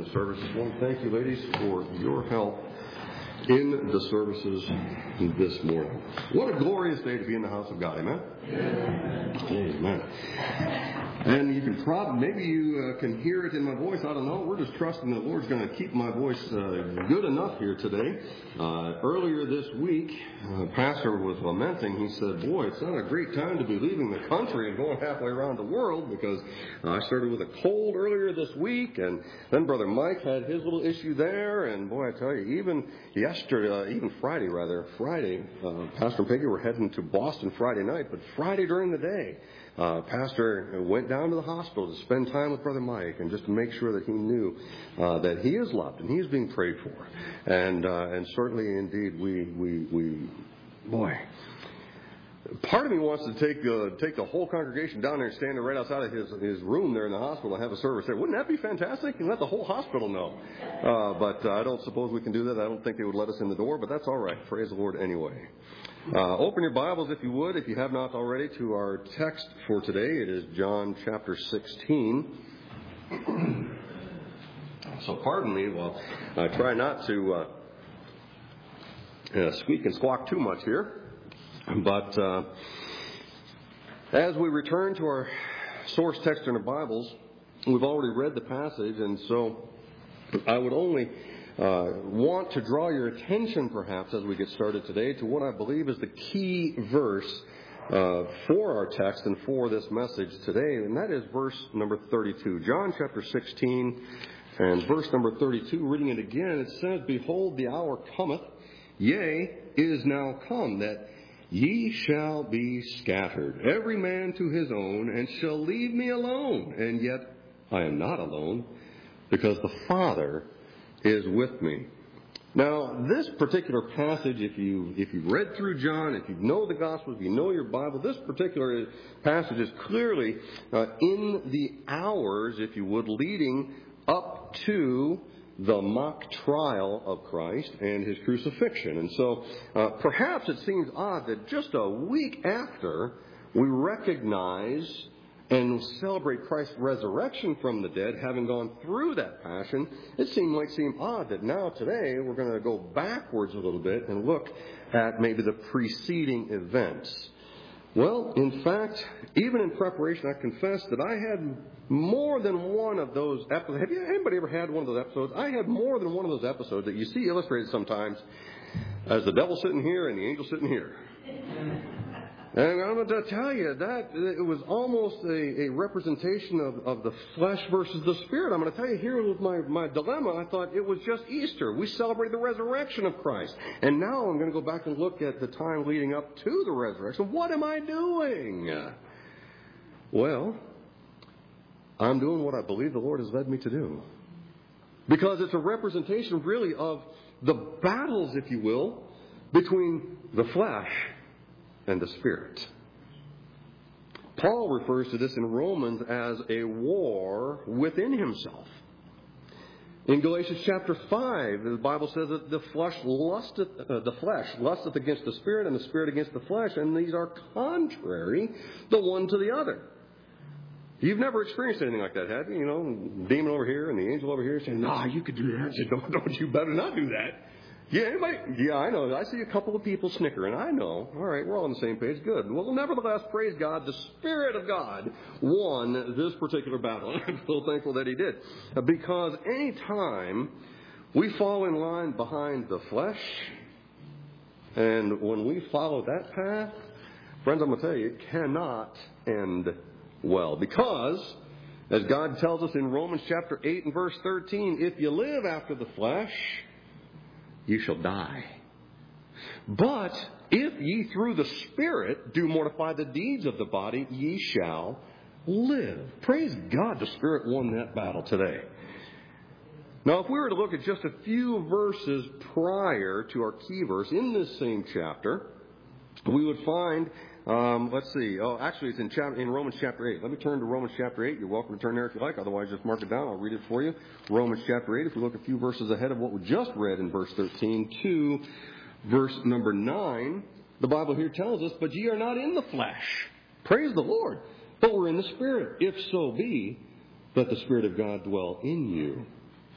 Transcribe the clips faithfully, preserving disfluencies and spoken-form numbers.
in the service this morning. Thank you, ladies, for your help in the services this morning. What a glorious day to be in the house of God, amen? Amen. Amen. And you can probably, maybe you uh, can hear it in my voice. I don't know. We're just trusting the Lord's going to keep my voice uh, good enough here today. Uh, earlier this week, uh, Pastor was lamenting. He said, boy, it's not a great time to be leaving the country and going halfway around the world, because uh, I started with a cold earlier this week, and then Brother Mike had his little issue there. And boy, I tell you, even yesterday, uh, even Friday rather, Friday, uh, Pastor and Peggy were heading to Boston Friday night, but Friday during the day, Uh, Pastor went down to the hospital to spend time with Brother Mike and just to make sure that he knew uh, that he is loved and he is being prayed for. And uh, and certainly, indeed, we, we, we, boy, part of me wants to take uh, take the whole congregation down there and stand right outside of his, his room there in the hospital and have a service there. Wouldn't that be fantastic? And let the whole hospital know. Uh, but uh, I don't suppose we can do that. I don't think they would let us in the door, but that's all right. Praise the Lord anyway. Uh, open your Bibles, if you would, if you have not already, to our text for today. It is John chapter sixteen. So pardon me while I try not to uh, uh, squeak and squawk too much here. But uh, as we return to our source text in our Bibles, we've already read the passage, and so I would only Uh, want to draw your attention, perhaps, as we get started today, to what I believe is the key verse uh, for our text and for this message today, and that is verse number thirty-two. John chapter sixteen and verse number thirty-two, reading it again, it says, "Behold, the hour cometh, yea, is now come, that ye shall be scattered, every man to his own, and shall leave me alone. And yet I am not alone, because the Father is with me." Now, this particular passage, if you if you've read through John, if you know the Gospel, if you know your Bible, this particular passage is clearly uh, in the hours, if you would, leading up to the mock trial of Christ and his crucifixion. And so uh, perhaps it seems odd that just a week after we recognize and celebrate Christ's resurrection from the dead, having gone through that passion, it seemed might seem odd that now today we're going to go backwards a little bit and look at maybe the preceding events. Well, in fact, even in preparation, I confess that I had more than one of those episodes. Have you, anybody ever had one of those episodes? I had more than one of those episodes that you see illustrated sometimes as the devil sitting here and the angel sitting here. And I'm going to tell you that it was almost a, a representation of, of the flesh versus the spirit. I'm going to tell you here with my, my dilemma, I thought it was just Easter. We celebrated the resurrection of Christ. And now I'm going to go back and look at the time leading up to the resurrection. What am I doing? Well, I'm doing what I believe the Lord has led me to do. Because it's a representation really of the battles, if you will, between the flesh and the Spirit. Paul refers to this in Romans as a war within himself. In Galatians chapter five, the Bible says that the flesh lusteth, uh, the flesh lusteth against the Spirit, and the Spirit against the flesh, and these are contrary the one to the other. You've never experienced anything like that, have you? You know, demon over here and the angel over here saying, "No, you could do that." I said, "Don't, don't you better not do that." Yeah, anybody? Yeah, I know. I see a couple of people snickering. I know. All right, we're all on the same page. Good. Well, nevertheless, praise God, the Spirit of God won this particular battle. I'm so thankful that He did. Because any time we fall in line behind the flesh, and when we follow that path, friends, I'm going to tell you, it cannot end well. Because, as God tells us in Romans chapter eight and verse thirteen, if you live after the flesh, you shall die. But if ye through the Spirit do mortify the deeds of the body, ye shall live. Praise God, the Spirit won that battle today. Now, if we were to look at just a few verses prior to our key verse in this same chapter, we would find, um, let's see, oh, actually it's in, chapter, in Romans chapter eight. Let me turn to Romans chapter eight. You're welcome to turn there if you like. Otherwise, just mark it down. I'll read it for you. Romans chapter eight, if we look a few verses ahead of what we just read in verse thirteen to verse number nine, the Bible here tells us, "But ye are not in the flesh." Praise the Lord. "But we're in the Spirit, if so be that the Spirit of God dwell in you."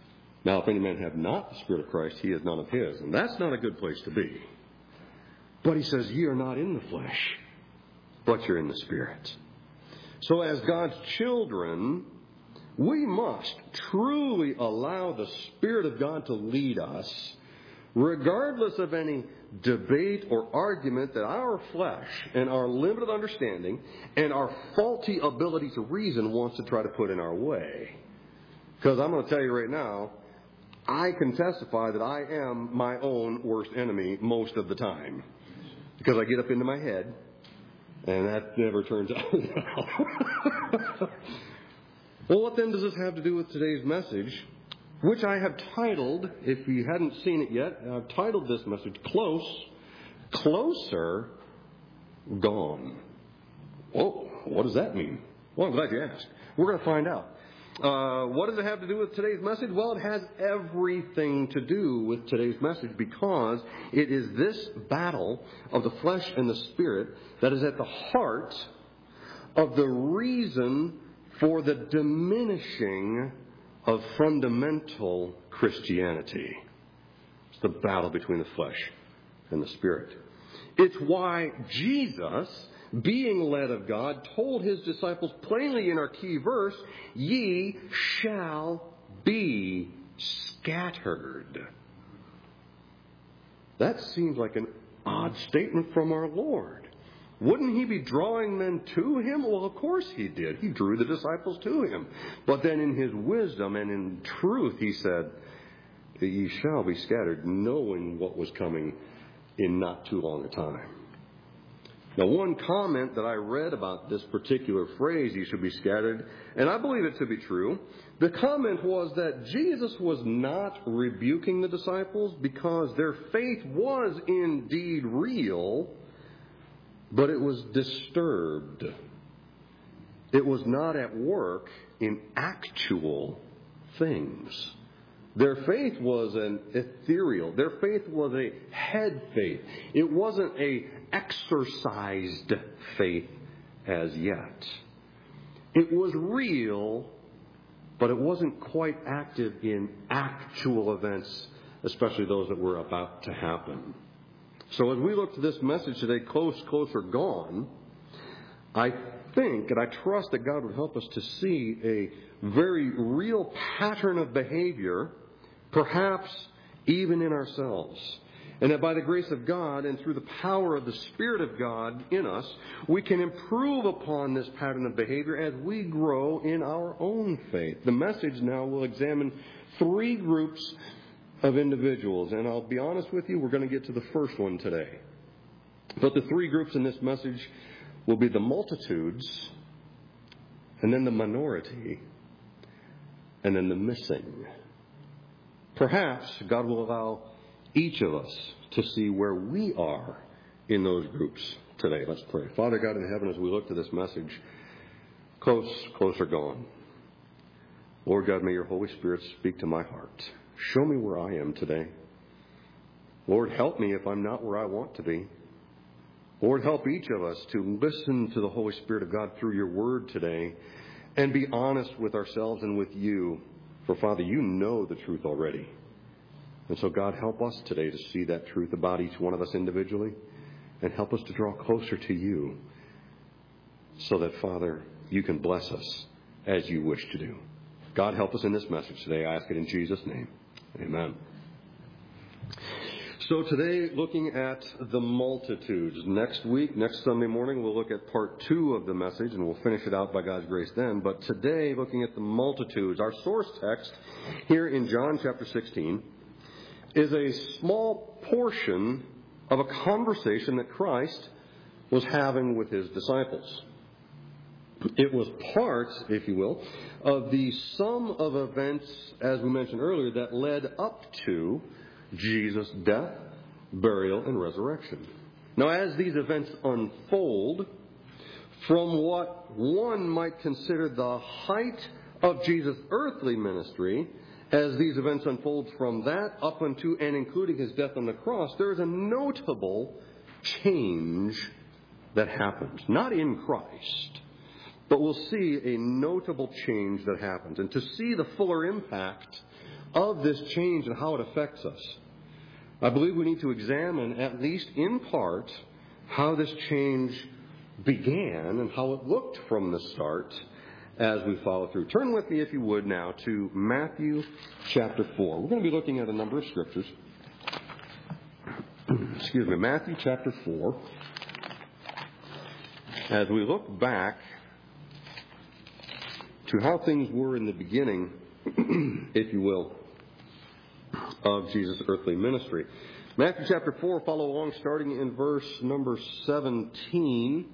Now, if any man have not the Spirit of Christ, he is none of his. And that's not a good place to be. But he says, ye are not in the flesh, but you're in the Spirit. So as God's children, we must truly allow the Spirit of God to lead us, regardless of any debate or argument that our flesh and our limited understanding and our faulty ability to reason wants to try to put in our way. Because I'm going to tell you right now, I can testify that I am my own worst enemy most of the time. Because I get up into my head, and that never turns out well. Well, what then does this have to do with today's message, which I have titled, if you hadn't seen it yet, I've titled this message, Close, Closer, Gone. Whoa, what does that mean? Well, I'm glad you asked. We're going to find out. Uh, what does it have to do with today's message? Well, it has everything to do with today's message, because it is this battle of the flesh and the spirit that is at the heart of the reason for the diminishing of fundamental Christianity. It's the battle between the flesh and the spirit. It's why Jesus, being led of God, told his disciples plainly in our key verse, ye shall be scattered. That seems like an odd statement from our Lord. Wouldn't he be drawing men to him? Well, of course he did. He drew the disciples to him. But then in his wisdom and in truth, he said, ye shall be scattered, knowing what was coming in not too long a time. Now, one comment that I read about this particular phrase, ye should be scattered, and I believe it to be true, the comment was that Jesus was not rebuking the disciples because their faith was indeed real, but it was disturbed. It was not at work in actual things. Their faith was an ethereal. Their faith was a head faith. It wasn't a exercised faith as yet. It was real, but it wasn't quite active in actual events, especially those that were about to happen. So as we look to this message today, Close, Closer, Gone, I think and I trust that God would help us to see a very real pattern of behavior, perhaps even in ourselves. And that by the grace of God and through the power of the Spirit of God in us, we can improve upon this pattern of behavior as we grow in our own faith. The message now will examine three groups of individuals. And I'll be honest with you, we're going to get to the first one today. But the three groups in this message will be the multitudes, and then the minority, and then the missing. Perhaps God will allow each of us to see where we are in those groups today. Let's pray. Father God in heaven, as we look to this message, Close, Closer, Gone. Lord God, may your Holy Spirit speak to my heart. Show me where I am today. Lord, help me if I'm not where I want to be. Lord, help each of us to listen to the Holy Spirit of God through your word today and be honest with ourselves and with you. For, Father, you know the truth already. And so, God, help us today to see that truth about each one of us individually and help us to draw closer to you so that, Father, you can bless us as you wish to do. God, help us in this message today. I ask it in Jesus' name. Amen. So today, looking at the multitudes. Next week, next Sunday morning, we'll look at part two of the message, and we'll finish it out by God's grace then. But today, looking at the multitudes, our source text here in John chapter sixteen is a small portion of a conversation that Christ was having with his disciples. It was part, if you will, of the sum of events, as we mentioned earlier, that led up to Jesus' death, burial, and resurrection. Now, as these events unfold, from what one might consider the height of Jesus' earthly ministry, as these events unfold from that up unto and including his death on the cross, there is a notable change that happens. Not in Christ, but we'll see a notable change that happens. And to see the fuller impact of this change and how it affects us, I believe we need to examine, at least in part, how this change began and how it looked from the start as we follow through. Turn with me, if you would, now to Matthew chapter four. We're going to be looking at a number of scriptures. Excuse me, Matthew chapter four. As we look back to how things were in the beginning, if you will, of Jesus' earthly ministry. Matthew chapter four, follow along starting in verse number seventeen.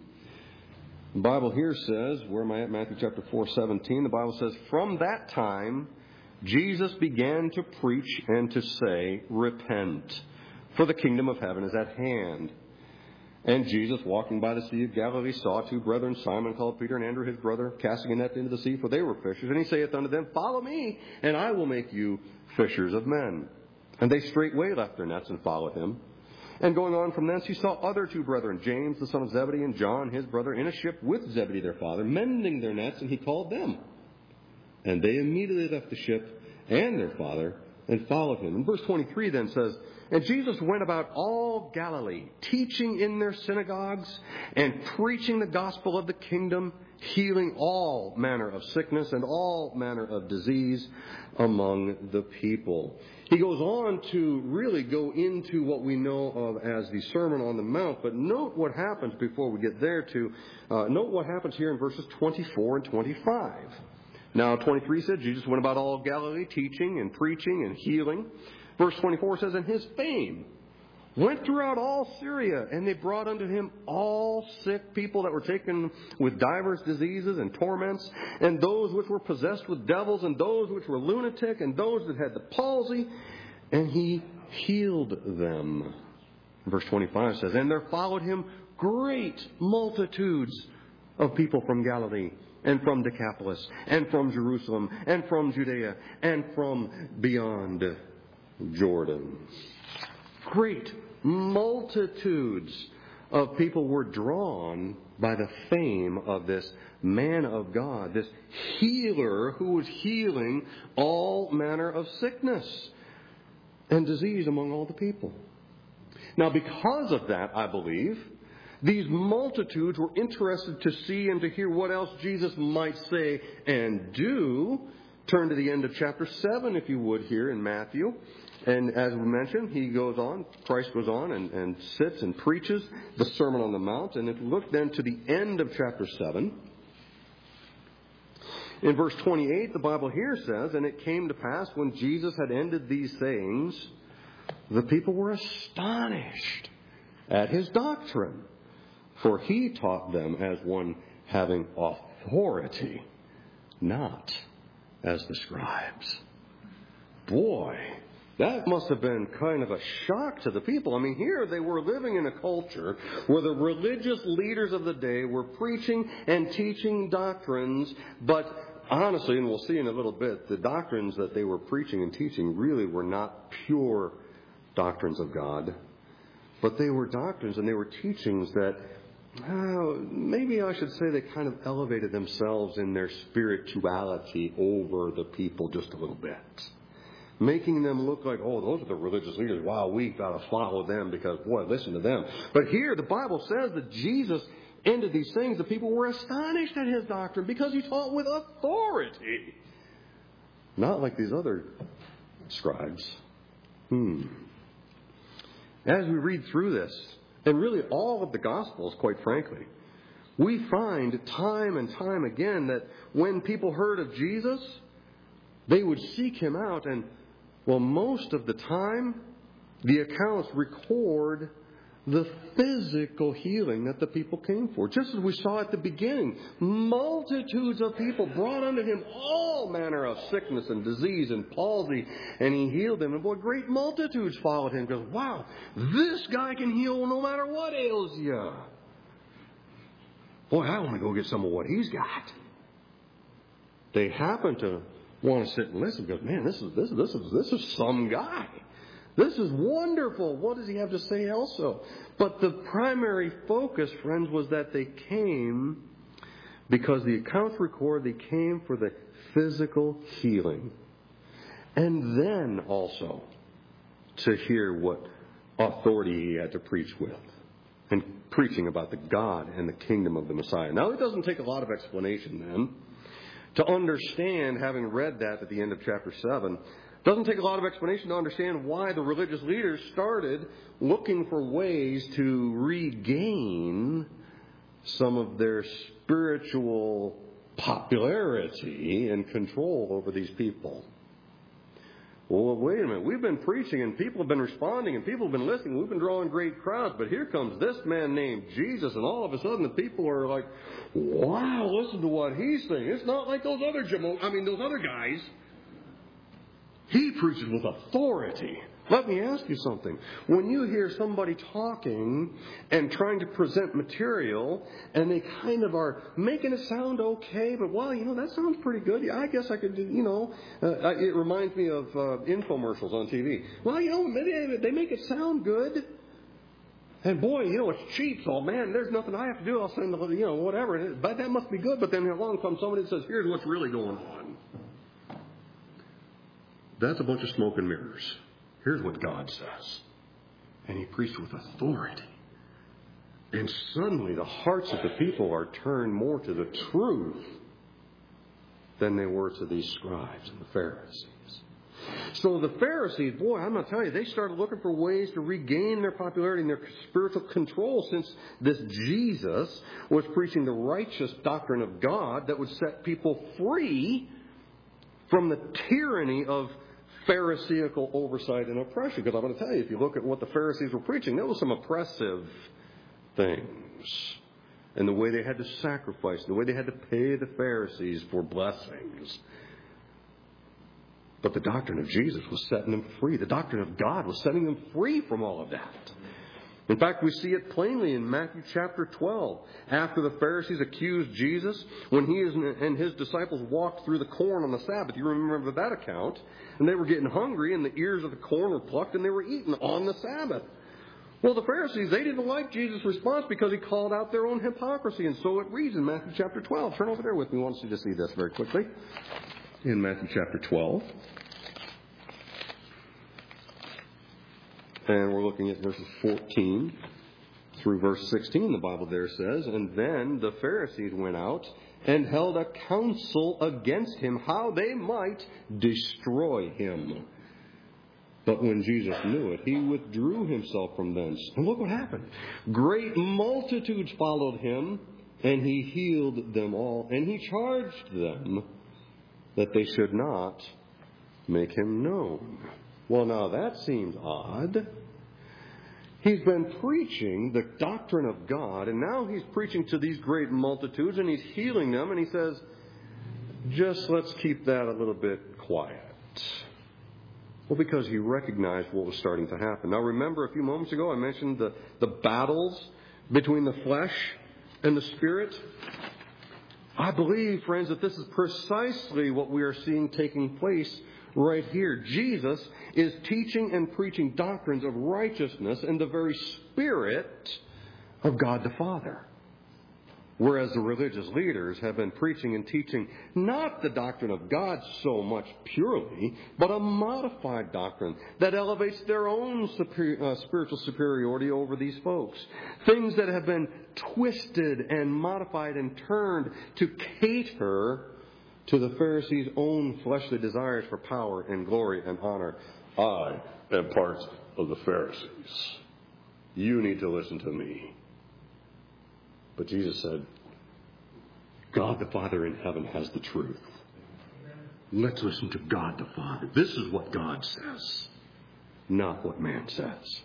The Bible here says, where am I at? Matthew chapter four, seventeen. The Bible says, "From that time Jesus began to preach and to say, 'Repent, for the kingdom of heaven is at hand.' And Jesus, walking by the Sea of Galilee, saw two brethren, Simon called Peter, and Andrew his brother, casting a net into the sea, for they were fishers. And he saith unto them, 'Follow me, and I will make you fishers of men.' And they straightway left their nets and followed him. And going on from thence, he saw other two brethren, James the son of Zebedee, and John his brother, in a ship with Zebedee their father, mending their nets, and he called them. And they immediately left the ship and their father, and followed him." And verse twenty-three then says, "And Jesus went about all Galilee, teaching in their synagogues, and preaching the gospel of the kingdom, healing all manner of sickness and all manner of disease among the people." He goes on to really go into what we know of as the Sermon on the Mount, but note what happens before we get there to, uh, note what happens here in verses twenty-four and twenty-five. Now, twenty-three said, Jesus went about all Galilee, teaching and preaching and healing. Verse twenty-four says, "And his fame went throughout all Syria, and they brought unto him all sick people that were taken with divers diseases and torments, and those which were possessed with devils, and those which were lunatic, and those that had the palsy, and he healed them." Verse twenty-five says, "And there followed him great multitudes of people from Galilee, and from Decapolis, and from Jerusalem, and from Judea, and from beyond Jordan." Great multitudes of people were drawn by the fame of this man of God, this healer who was healing all manner of sickness and disease among all the people. Now, because of that, I believe, these multitudes were interested to see and to hear what else Jesus might say and do. Turn to the end of chapter seven, if you would, here in Matthew. And as we mentioned, he goes on, Christ goes on and, and sits and preaches the Sermon on the Mount. And if you look then to the end of chapter seven, in verse twenty-eight, the Bible here says, "And it came to pass when Jesus had ended these sayings, the people were astonished at his doctrine. For he taught them as one having authority, not as the scribes." Boy, that must have been kind of a shock to the people. I mean, here they were living in a culture where the religious leaders of the day were preaching and teaching doctrines, but honestly, and we'll see in a little bit, the doctrines that they were preaching and teaching really were not pure doctrines of God, but they were doctrines and they were teachings that, Uh, maybe I should say they kind of elevated themselves in their spirituality over the people just a little bit. Making them look like, oh, those are the religious leaders. Wow, we've got to follow them because, boy, listen to them. But here the Bible says that Jesus ended these things. The people were astonished at his doctrine because he taught with authority. Not like these other scribes. Hmm. As we read through this, and really all of the Gospels, quite frankly, we find time and time again that when people heard of Jesus, they would seek him out. And, well, most of the time, the accounts record the physical healing that the people came for. Just as we saw at the beginning, multitudes of people brought unto him all manner of sickness and disease and palsy, and he healed them. And boy, great multitudes followed him because, wow, this guy can heal no matter what ails you. Boy, I want to go get some of what he's got. They happen to want to sit and listen because, man, this is this this is this is some guy. This is wonderful. What does he have to say also? But the primary focus, friends, was that they came because the accounts record they came for the physical healing. And then also to hear what authority he had to preach with. And preaching about the God and the kingdom of the Messiah. Now, it doesn't take a lot of explanation then to understand, having read that at the end of chapter seven, it doesn't take a lot of explanation to understand why the religious leaders started looking for ways to regain some of their spiritual popularity and control over these people. Well, wait a minute. We've been preaching and people have been responding and people have been listening. We've been drawing great crowds. But here comes this man named Jesus, and all of a sudden the people are like, wow, listen to what he's saying. It's not like those other Jamo- I mean, those other guys. He preaches with authority. Let me ask you something. When you hear somebody talking and trying to present material, and they kind of are making it sound okay, but, well, you know, that sounds pretty good. Yeah, I guess I could do, you know, uh, it reminds me of uh, infomercials on T V. Well, you know, maybe they make it sound good. And, boy, you know, it's cheap, so, man, there's nothing I have to do. I'll send, the, you know, whatever. But that must be good. But then along comes somebody that says, here's what's really going on. That's a bunch of smoke and mirrors. Here's what God says. And he preached with authority. And suddenly the hearts of the people are turned more to the truth than they were to these scribes and the Pharisees. So the Pharisees, boy, I'm going to tell you, they started looking for ways to regain their popularity and their spiritual control, since this Jesus was preaching the righteous doctrine of God that would set people free from the tyranny of Pharisaical oversight and oppression. Because I'm going to tell you, if you look at what the Pharisees were preaching, there was some oppressive things. And the way they had to sacrifice, the way they had to pay the Pharisees for blessings. But the doctrine of Jesus was setting them free. The doctrine of God was setting them free from all of that. In fact, we see it plainly in Matthew chapter twelve. After the Pharisees accused Jesus, when he and his disciples walked through the corn on the Sabbath. You remember that account. And they were getting hungry, and the ears of the corn were plucked, and they were eaten on the Sabbath. Well, the Pharisees, they didn't like Jesus' response because he called out their own hypocrisy. And so it reads in Matthew chapter twelve. Turn over there with me. I want you to see this very quickly. In Matthew chapter twelve. And we're looking at verses fourteen through verse sixteen. The Bible there says, and then the Pharisees went out and held a council against him, how they might destroy him. But when Jesus knew it, he withdrew himself from thence. And look what happened. Great multitudes followed him, and he healed them all. And he charged them that they should not make him known. Well, now that seems odd. He's been preaching the doctrine of God, and now he's preaching to these great multitudes, and he's healing them, and he says, just let's keep that a little bit quiet. Well, because he recognized what was starting to happen. Now, remember a few moments ago I mentioned the, the battles between the flesh and the spirit? I believe, friends, that this is precisely what we are seeing taking place right here. Jesus is teaching and preaching doctrines of righteousness in the very spirit of God the Father. Whereas the religious leaders have been preaching and teaching not the doctrine of God so much purely, but a modified doctrine that elevates their own superior, uh, spiritual superiority over these folks. Things that have been twisted and modified and turned to cater to the Pharisees' own fleshly desires for power and glory and honor. I am part of the Pharisees. You need to listen to me. But Jesus said, God the Father in heaven has the truth. Let's listen to God the Father. This is what God says, not what man says.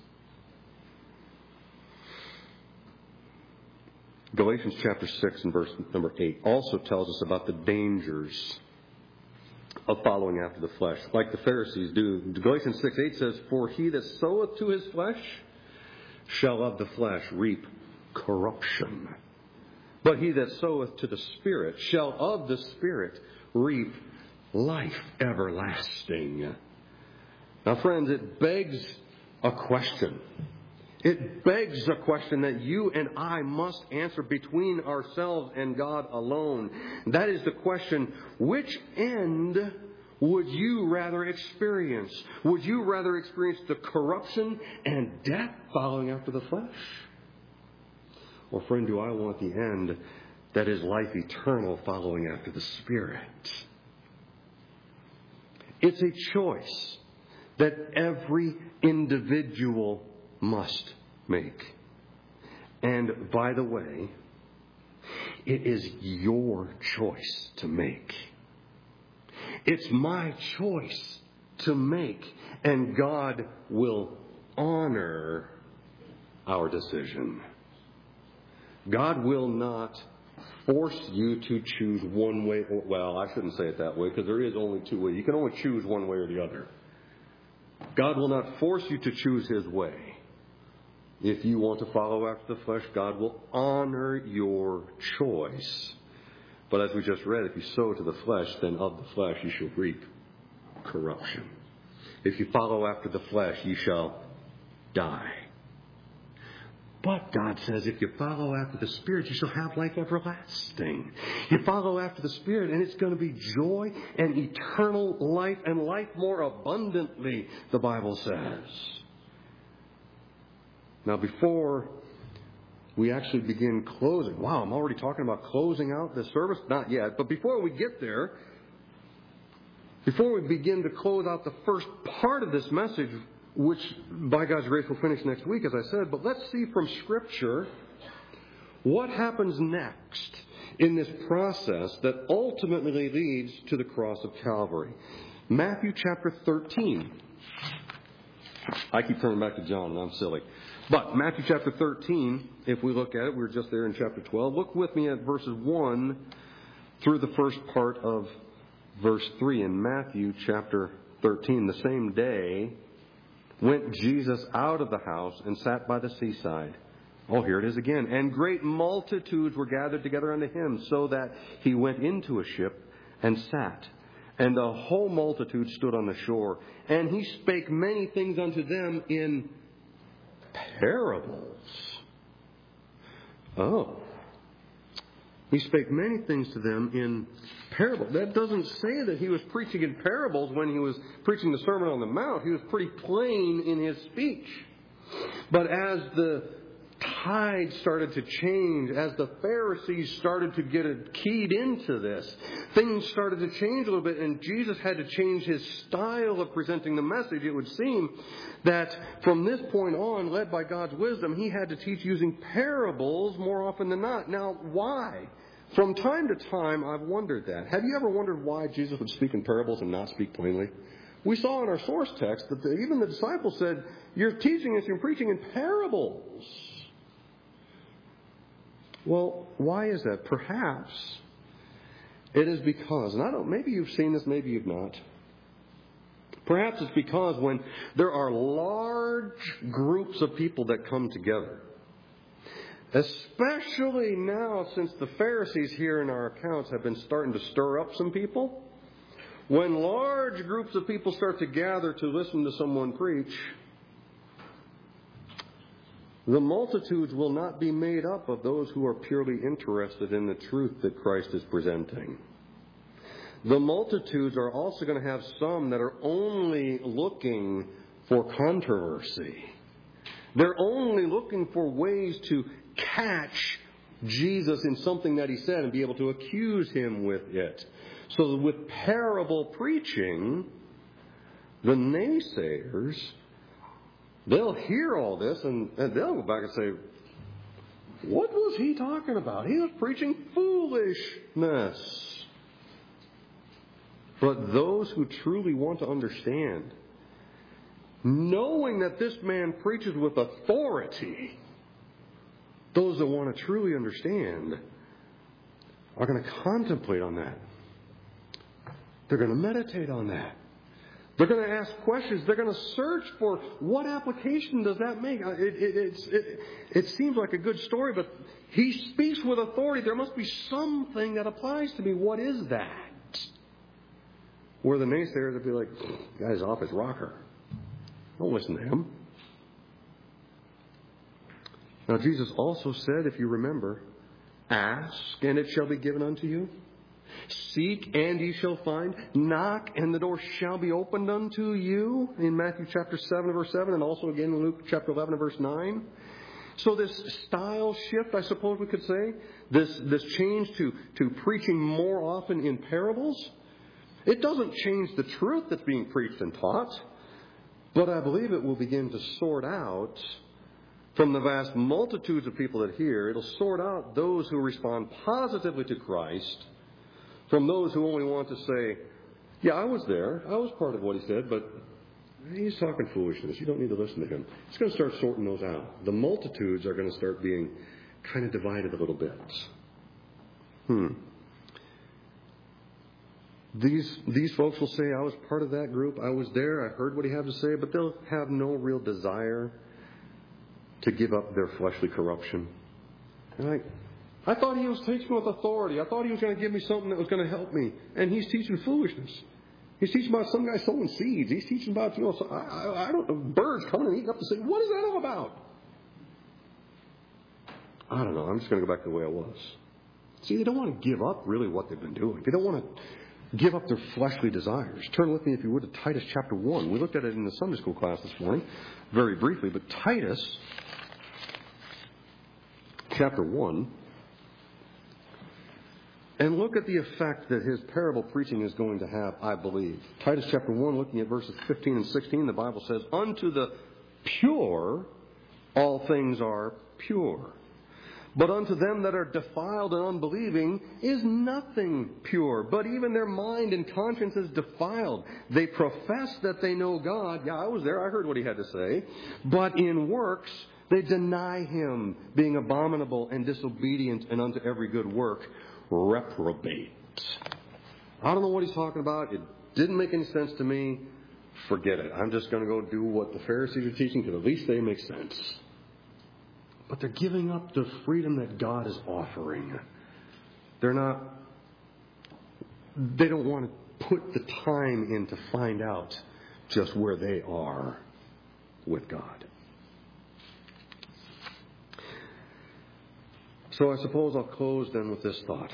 Galatians chapter six and verse number eight also tells us about the dangers of following after the flesh, like the Pharisees do. Galatians six eight says, for he that soweth to his flesh shall of the flesh reap corruption. But he that soweth to the Spirit shall of the Spirit reap life everlasting. Now, friends, it begs a question. It begs a question that you and I must answer between ourselves and God alone. That is the question, which end would you rather experience? Would you rather experience the corruption and death following after the flesh? Or, friend, do I want the end that is life eternal following after the Spirit? It's a choice that every individual must make. And, by the way, it is your choice to make. It's my choice to make, and God will honor our decision. God will not force you to choose one way. Well, I shouldn't say it that way, because there is only two ways. You can only choose one way or the other. God will not force you to choose His way. If you want to follow after the flesh, God will honor your choice. But as we just read, if you sow to the flesh, then of the flesh you shall reap corruption. If you follow after the flesh, you shall die. But God says, if you follow after the Spirit, you shall have life everlasting. You follow after the Spirit, and it's going to be joy and eternal life, and life more abundantly, the Bible says. Now, before we actually begin closing, wow, I'm already talking about closing out the service? Not yet. But before we get there, before we begin to close out the first part of this message, which by God's grace we'll finish next week, as I said, but let's see from Scripture what happens next in this process that ultimately leads to the cross of Calvary. Matthew chapter thirteen. I keep turning back to John, and I'm silly. But Matthew chapter thirteen, if we look at it, we were just there in chapter twelve. Look with me at verses one through the first part of verse three. In Matthew chapter thirteen, the same day went Jesus out of the house and sat by the seaside. Oh, here it is again. And great multitudes were gathered together unto him, so that he went into a ship and sat. And the whole multitude stood on the shore. And he spake many things unto them in parables. Oh. He spake many things to them in parables. That doesn't say that he was preaching in parables when he was preaching the Sermon on the Mount. He was pretty plain in his speech. But as the tide started to change, as the Pharisees started to get keyed into this, things started to change a little bit, and Jesus had to change his style of presenting the message. It would seem that from this point on, led by God's wisdom, he had to teach using parables more often than not. Now, why? From time to time, I've wondered that. Have you ever wondered why Jesus would speak in parables and not speak plainly? We saw in our source text that the, even the disciples said, you're teaching us, you're preaching in parables. Well, why is that? Perhaps it is because, and I don't, maybe you've seen this, maybe you've not. Perhaps it's because when there are large groups of people that come together, especially now since the Pharisees here in our accounts have been starting to stir up some people, when large groups of people start to gather to listen to someone preach, the multitudes will not be made up of those who are purely interested in the truth that Christ is presenting. The multitudes are also going to have some that are only looking for controversy. They're only looking for ways to catch Jesus in something that he said and be able to accuse him with it. So with parable preaching, the naysayers, they'll hear all this and, and they'll go back and say, what was he talking about? He was preaching foolishness. But those who truly want to understand, knowing that this man preaches with authority, those that want to truly understand are going to contemplate on that. They're going to meditate on that. They're going to ask questions. They're going to search for what application does that make. It, it, it's, it, it seems like a good story, but he speaks with authority. There must be something that applies to me. What is that? Where the naysayers would be like, guy's off his rocker. Don't listen to him. Now, Jesus also said, if you remember, ask and it shall be given unto you. Seek and ye shall find. Knock and the door shall be opened unto you. In Matthew chapter seven verse seven, and also again in Luke chapter eleven verse nine. So this style shift, I suppose we could say, this, this change to, to preaching more often in parables, it doesn't change the truth that's being preached and taught, but I believe it will begin to sort out from the vast multitudes of people that hear, it'll sort out those who respond positively to Christ from those who only want to say, yeah, I was there, I was part of what he said, but he's talking foolishness. You don't need to listen to him. It's going to start sorting those out. The multitudes are going to start being kind of divided a little bit. Hmm. These these folks will say, I was part of that group. I was there. I heard what he had to say. But they'll have no real desire to give up their fleshly corruption. And I, I thought he was teaching with authority. I thought he was going to give me something that was going to help me. And he's teaching foolishness. He's teaching about some guy sowing seeds. He's teaching about, you know, so I, I, I don't know, birds coming and eating up the seed. What is that all about? I don't know. I'm just going to go back to the way I was. See, they don't want to give up really what they've been doing. They don't want to give up their fleshly desires. Turn with me, if you would, to Titus chapter one. We looked at it in the Sunday school class this morning, very briefly. But Titus chapter one. And look at the effect that his parable preaching is going to have, I believe. Titus chapter one, looking at verses fifteen and sixteen, the Bible says, unto the pure all things are pure. But unto them that are defiled and unbelieving is nothing pure. But even their mind and conscience is defiled. They profess that they know God. Yeah, I was there. I heard what he had to say. But in works they deny him, being abominable and disobedient and unto every good work reprobate. I don't know what he's talking about. It didn't make any sense to me. Forget it. I'm just going to go do what the Pharisees are teaching, because at least they make sense. But they're giving up the freedom that God is offering. They're not, they don't want to put the time in to find out just where they are with God. So I suppose I'll close then with this thought.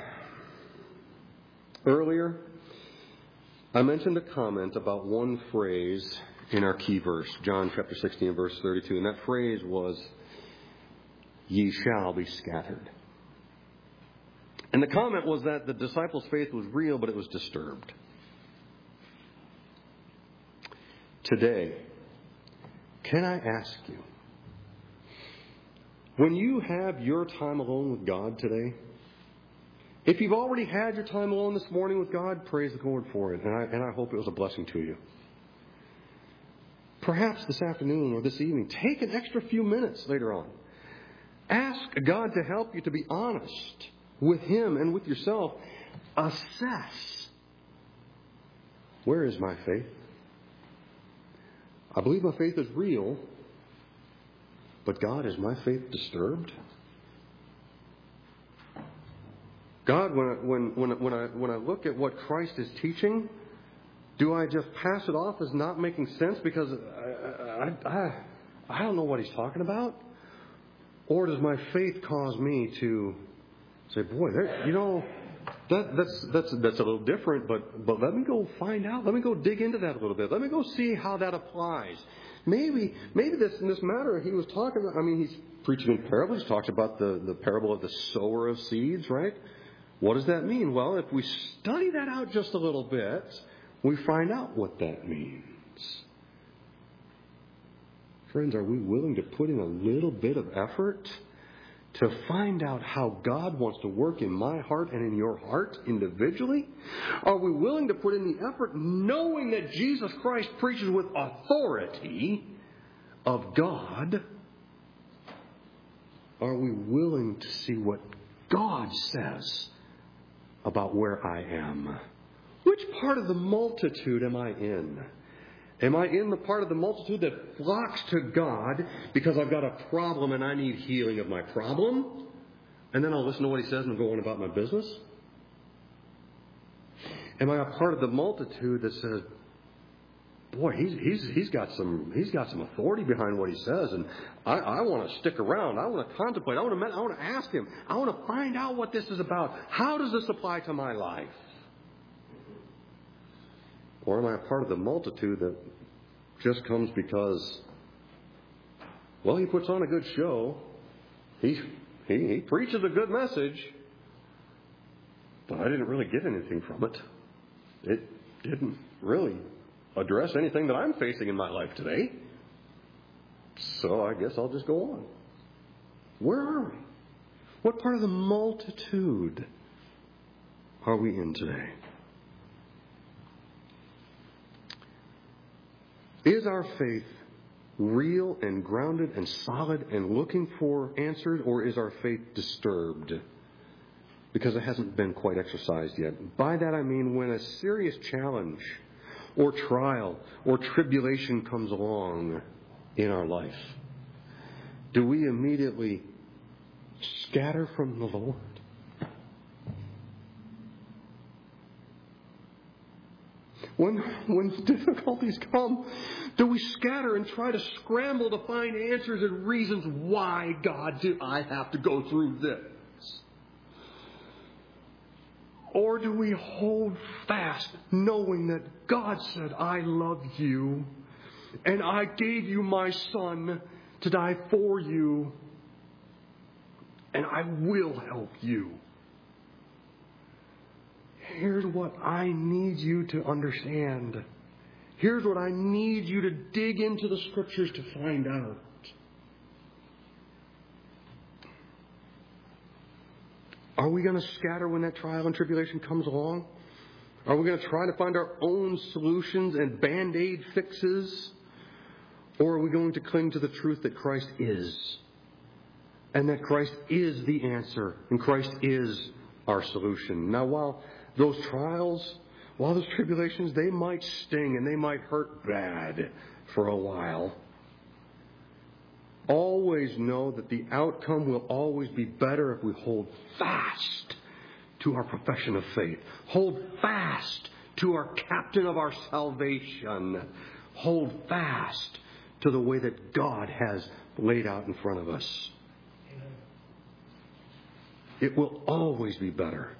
Earlier, I mentioned a comment about one phrase in our key verse, John chapter sixteen, verse thirty-two. And that phrase was, ye shall be scattered. And the comment was that the disciples' faith was real, but it was disturbed. Today, can I ask you, when you have your time alone with God today, if you've already had your time alone this morning with God, praise the Lord for it. And I, and I hope it was a blessing to you. Perhaps this afternoon or this evening, take an extra few minutes later on. Ask God to help you to be honest with Him and with yourself. Assess, where is my faith? I believe my faith is real. But God, is my faith disturbed? God, when I, when when when I when I look at what Christ is teaching, do I just pass it off as not making sense because I I, I, I don't know what he's talking about? Or does my faith cause me to say, boy, there, you know, that that's that's that's a little different, but but let me go find out. Let me go dig into that a little bit. Let me go see how that applies. Maybe, maybe this in this matter he was talking about. I mean, he's preaching in parables. He talks about the, the parable of the sower of seeds, right? What does that mean? Well, if we study that out just a little bit, we find out what that means. Friends, are we willing to put in a little bit of effort to find out how God wants to work in my heart and in your heart individually? Are we willing to put in the effort knowing that Jesus Christ preaches with authority of God? Are we willing to see what God says about where I am? Which part of the multitude am I in? Am I in the part of the multitude that flocks to God because I've got a problem and I need healing of my problem? And then I'll listen to what he says and go on about my business? Am I a part of the multitude that says, boy, he's he's he's got some he's got some authority behind what he says, and I, I want to stick around. I want to contemplate. I want to I want to ask him. I want to find out what this is about. How does this apply to my life? Or am I a part of the multitude that just comes because, well, he puts on a good show. He he, he preaches a good message, but I didn't really get anything from it. It didn't really address anything that I'm facing in my life today. So I guess I'll just go on. Where are we? What part of the multitude are we in today? Is our faith real and grounded and solid and looking for answers, or is our faith disturbed because it hasn't been quite exercised yet? By that I mean when a serious challenge or trial or tribulation comes along in our life, do we immediately scatter from the Lord? When, when difficulties come, do we scatter and try to scramble to find answers and reasons why, God, do I have to go through this? Or do we hold fast knowing that God said, I love you and I gave you my Son to die for you and I will help you? Here's what I need you to understand. Here's what I need you to dig into the Scriptures to find out. Are we going to scatter when that trial and tribulation comes along? Are we going to try to find our own solutions and band-aid fixes? Or are we going to cling to the truth that Christ is? And that Christ is the answer. And Christ is our solution. Now, while those trials, while those tribulations, they might sting and they might hurt bad for a while, always know that the outcome will always be better if we hold fast to our profession of faith. Hold fast to our captain of our salvation. Hold fast to the way that God has laid out in front of us. It will always be better.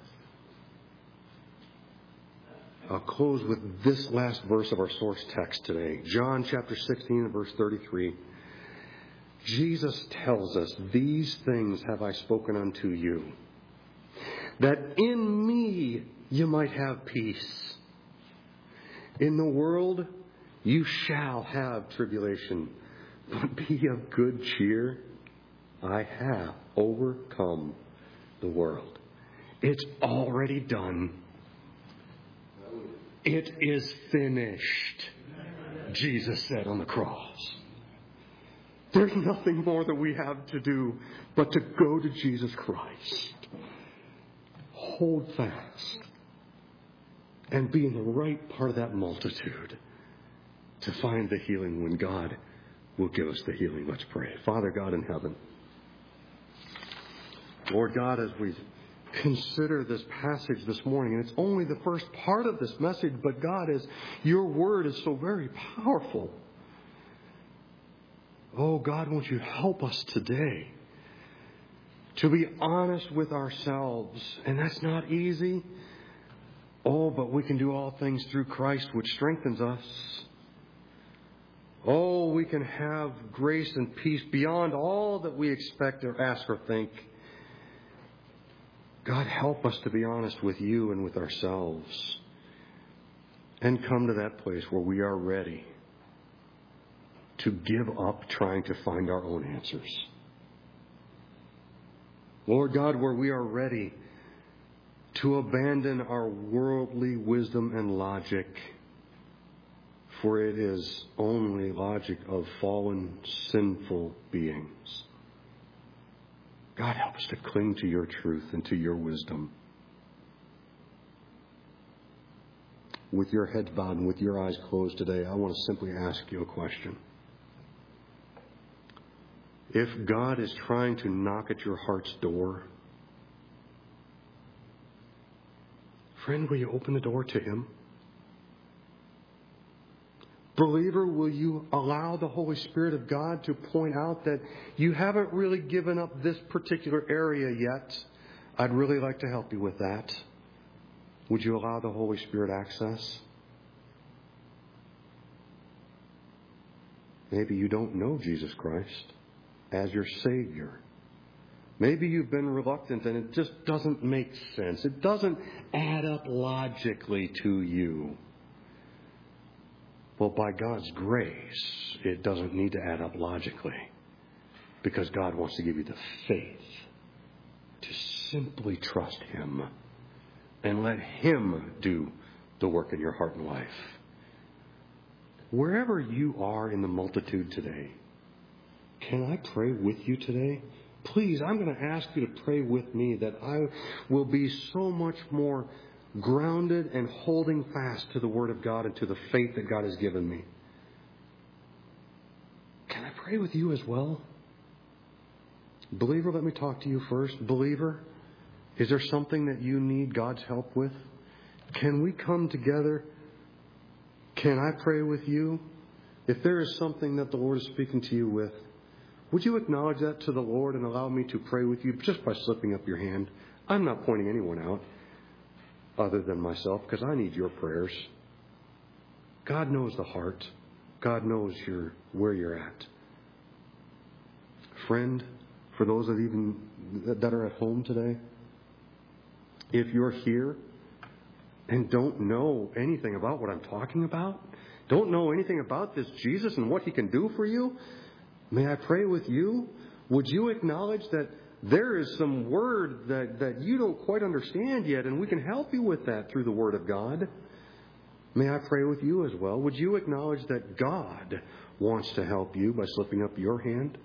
I'll close with this last verse of our source text today. John chapter sixteen, verse thirty-three. Jesus tells us, these things have I spoken unto you, that in me you might have peace. In the world you shall have tribulation, but be of good cheer. I have overcome the world. It's already done. It is finished, Jesus said on the cross. There's nothing more that we have to do but to go to Jesus Christ. Hold fast and be in the right part of that multitude to find the healing when God will give us the healing. Let's pray. Father God in heaven, Lord God, as we consider this passage this morning, and it's only the first part of this message, but God, is your word is so very powerful. Oh God, won't you help us today to be honest with ourselves? And that's not easy. Oh, but we can do all things through Christ, which strengthens us. Oh, we can have grace and peace beyond all that we expect or ask or think. God, help us to be honest with you and with ourselves and come to that place where we are ready to give up trying to find our own answers. Lord God, where we are ready to abandon our worldly wisdom and logic, for it is only logic of fallen, sinful beings. God, help us to cling to your truth and to your wisdom. With your head bowed and with your eyes closed today, I want to simply ask you a question. If God is trying to knock at your heart's door, friend, will you open the door to Him? Believer, will you allow the Holy Spirit of God to point out that you haven't really given up this particular area yet? I'd really like to help you with that. Would you allow the Holy Spirit access? Maybe you don't know Jesus Christ as your Savior. Maybe you've been reluctant and it just doesn't make sense. It doesn't add up logically to you. Well, by God's grace, it doesn't need to add up logically, because God wants to give you the faith to simply trust Him and let Him do the work in your heart and life. Wherever you are in the multitude today, can I pray with you today? Please, I'm going to ask you to pray with me that I will be so much more grounded and holding fast to the Word of God and to the faith that God has given me. Can I pray with you as well? Believer, let me talk to you first. Believer, is there something that you need God's help with? Can we come together? Can I pray with you? If there is something that the Lord is speaking to you with, would you acknowledge that to the Lord and allow me to pray with you just by slipping up your hand? I'm not pointing anyone out other than myself, because I need your prayers. God knows the heart. God knows your, where you're at. Friend, for those that even that are at home today, if you're here and don't know anything about what I'm talking about, don't know anything about this Jesus and what He can do for you, may I pray with you? Would you acknowledge that there is some word that, that you don't quite understand yet, and we can help you with that through the Word of God? May I pray with you as well? Would you acknowledge that God wants to help you by slipping up your hand?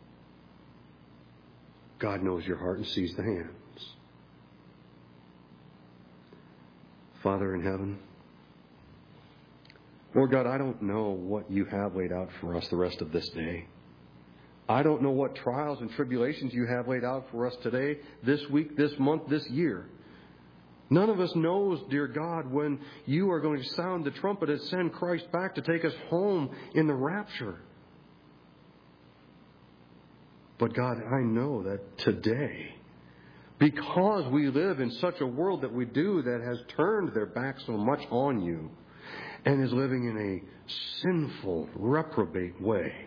God knows your heart and sees the hands. Father in heaven, Lord God, I don't know what you have laid out for us the rest of this day. I don't know what trials and tribulations you have laid out for us today, this week, this month, this year. None of us knows, dear God, when you are going to sound the trumpet and send Christ back to take us home in the rapture. But God, I know that today, because we live in such a world that we do that has turned their back so much on you and is living in a sinful, reprobate way,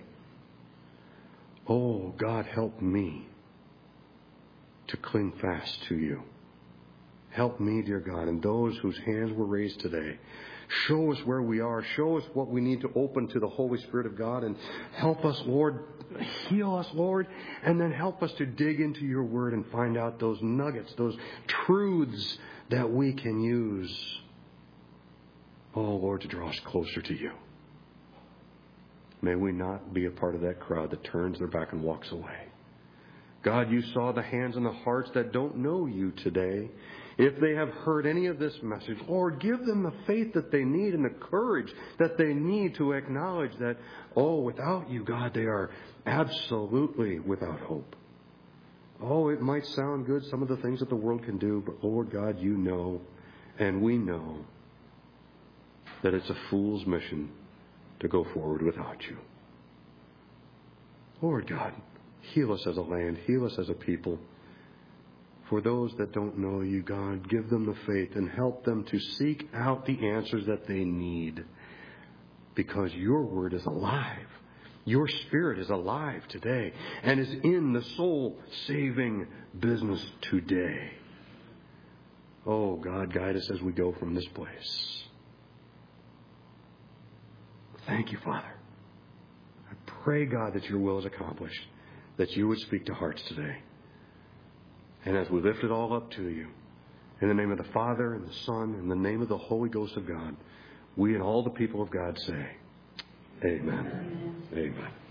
oh, God, help me to cling fast to you. Help me, dear God, and those whose hands were raised today. Show us where we are. Show us what we need to open to the Holy Spirit of God. And help us, Lord. Heal us, Lord. And then help us to dig into your word and find out those nuggets, those truths that we can use. Oh, Lord, to draw us closer to you. May we not be a part of that crowd that turns their back and walks away. God, you saw the hands and the hearts that don't know you today. If they have heard any of this message, Lord, give them the faith that they need and the courage that they need to acknowledge that, oh, without you, God, they are absolutely without hope. Oh, it might sound good, some of the things that the world can do, but Lord God, you know, and we know that it's a fool's mission to go forward without you. Lord God, heal us as a land, heal us as a people. For those that don't know you, God, give them the faith and help them to seek out the answers that they need. Because your word is alive. Your spirit is alive today and is in the soul-saving business today. Oh, God, guide us as we go from this place. Thank you, Father. I pray, God, that your will is accomplished, that you would speak to hearts today. And as we lift it all up to you, in the name of the Father and the Son, and the name of the Holy Ghost of God, we and all the people of God say, Amen. Amen. Amen.